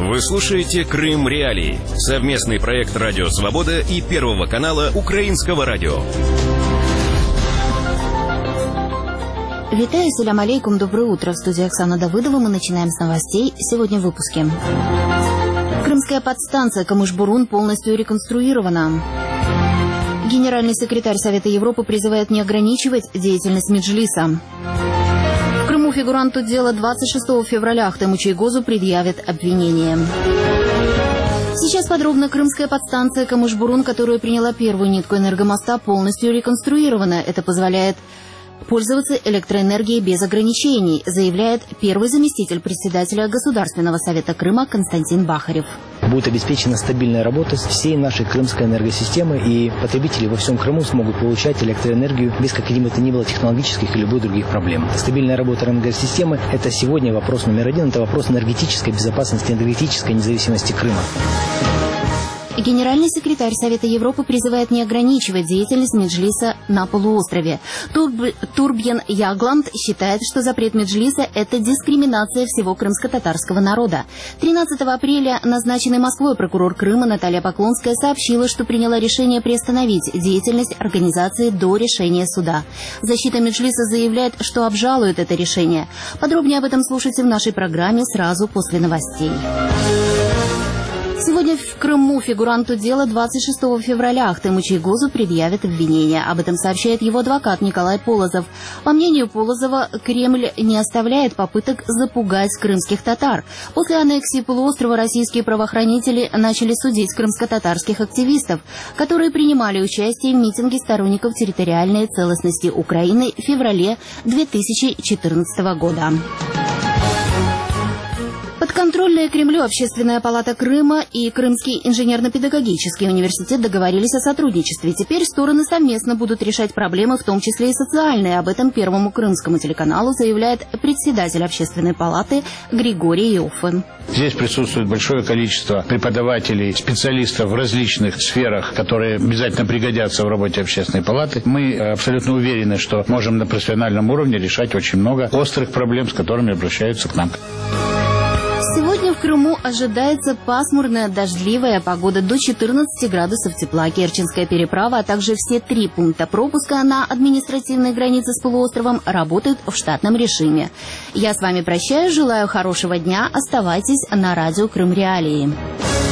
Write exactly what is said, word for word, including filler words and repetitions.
Вы слушаете «Крым Реалии» — совместный проект «Радио Свобода» и Первого канала Украинского радио. Витаю, салям алейкум, доброе утро. В студии Оксана Давыдова. Мы начинаем с новостей. Сегодня в выпуске. Крымская подстанция Камыш-Бурун полностью реконструирована. Генеральный секретарь Совета Европы призывает не ограничивать деятельность Меджлиса. В Крыму фигуранту дела двадцать шестого февраля Ахтему Чайгозу предъявят обвинение. Сейчас подробно. Крымская подстанция Камыш-Бурун, которая приняла первую нитку энергомоста, полностью реконструирована. Это позволяет пользоваться электроэнергией без ограничений, заявляет первый заместитель председателя Государственного совета Крыма Константин Бахарев. Будет обеспечена стабильная работа всей нашей крымской энергосистемы, и потребители во всем Крыму смогут получать электроэнергию без каких бы то ни было технологических и любых других проблем. Стабильная работа энергосистемы – это сегодня вопрос номер один, это вопрос энергетической безопасности, энергетической независимости Крыма. Генеральный секретарь Совета Европы призывает не ограничивать деятельность Меджлиса на полуострове. Турб... Турбьен Ягланд считает, что запрет Меджлиса – это дискриминация всего крымско-татарского народа. тринадцатого апреля назначенный Москвой прокурор Крыма Наталья Поклонская сообщила, что приняла решение приостановить деятельность организации до решения суда. Защита Меджлиса заявляет, что обжалует это решение. Подробнее об этом слушайте в нашей программе сразу после новостей. Сегодня в Крыму фигуранту дела двадцать шестого февраля Ахтему Чайгозу предъявят обвинение. Об этом сообщает его адвокат Николай Полозов. По мнению Полозова, Кремль не оставляет попыток запугать крымских татар. После аннексии полуострова российские правоохранители начали судить крымско-татарских активистов, которые принимали участие в митинге сторонников территориальной целостности Украины в феврале две тысячи четырнадцатого года. Подконтрольная Кремлю Общественная палата Крыма и Крымский инженерно-педагогический университет договорились о сотрудничестве. Теперь стороны совместно будут решать проблемы, в том числе и социальные. Об этом Первому крымскому телеканалу заявляет председатель Общественной палаты Григорий Иоффе. Здесь присутствует большое количество преподавателей, специалистов в различных сферах, которые обязательно пригодятся в работе Общественной палаты. Мы абсолютно уверены, что можем на профессиональном уровне решать очень много острых проблем, с которыми обращаются к нам. Сегодня в Крыму ожидается пасмурная дождливая погода до четырнадцати градусов тепла. Керченская переправа, а также все три пункта пропуска на административной границе с полуостровом работают в штатном режиме. Я с вами прощаюсь, желаю хорошего дня. Оставайтесь на радио Крым Реалии.